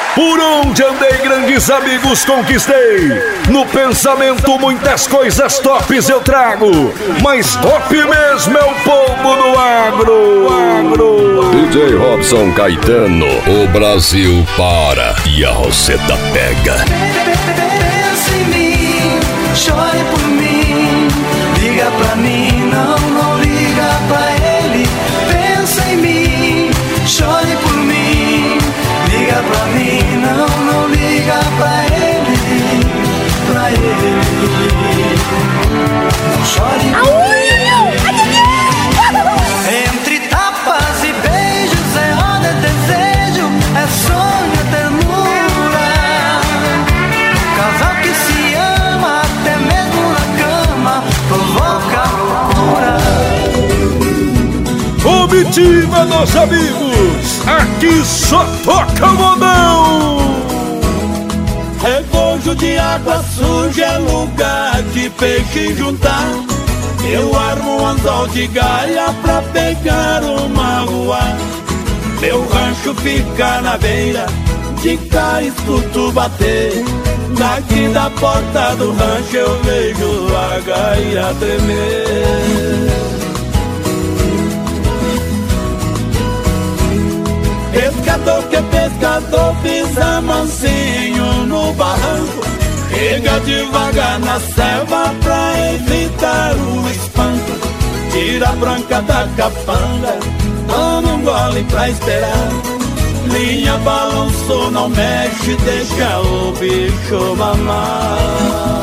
Por onde andei, grandes amigos, conquistei. No pensamento, muitas coisas tops eu trago. Mas top mesmo é o povo do agro. DJ Robson Caetano, o Brasil para e a Roseta pega. Pensa em mim, chore por mim, liga pra mim, não liga pra ele. Pensa em mim, chore por mim, liga pra mim, não liga pra ele, pra ele. Não chore por ele. Entre tapas e beijos é ódio, é desejo, é sonho, é ternura. Um casal que se ama até mesmo na cama provoca loucura. Comitiva dos amigos, aqui só toca modão. Rebojo de água suja é lugar de peixe juntar. Eu armo um anzol de galha pra pegar uma rua. Meu rancho fica na beira, de cá escuto bater. Daqui da porta do rancho eu vejo a gaia tremer. Pescador que é pescador pisa mansinho no barranco. Chega devagar na selva pra evitar o espanto. Tira a branca da capanga, toma um gole pra esperar. Linha balançou, não mexe, deixa o bicho mamar.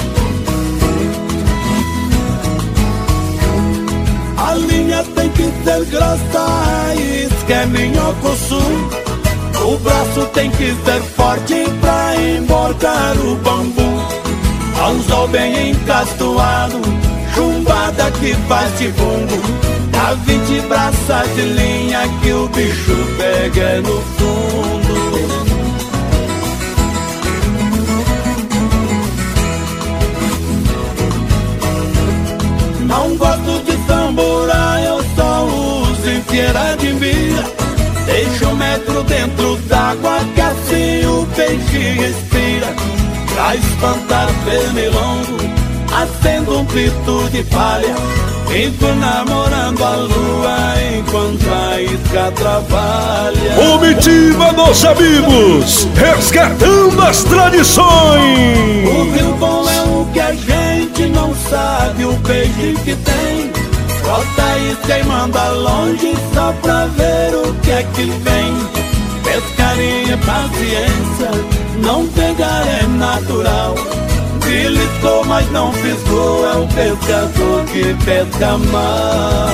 A linha tem que ser grossa, raiz que é minhoco sul. O braço tem que ser forte pra emborcar o bambu. Anzol bem encastoado, chumbada que faz de bumbo. Dá 20 braças de linha que o bicho pega no fundo. Não gosto de tamborar, eu só uso em feira de mira. Deixa 1 metro dentro d'água que assim o peixe respira. Pra espantar pernilongo, acendo um pito de palha. Fico namorando a lua enquanto a isca trabalha. Comitiva dos amigos, resgatando as tradições. O rio bom é o que a gente não sabe, o peixe que tem. Bota isca e manda longe só pra ver o que é que vem. Pescaria, paciência, não pegar é natural. Beliscou, mas não fisgou, é o pescador que pesca mal.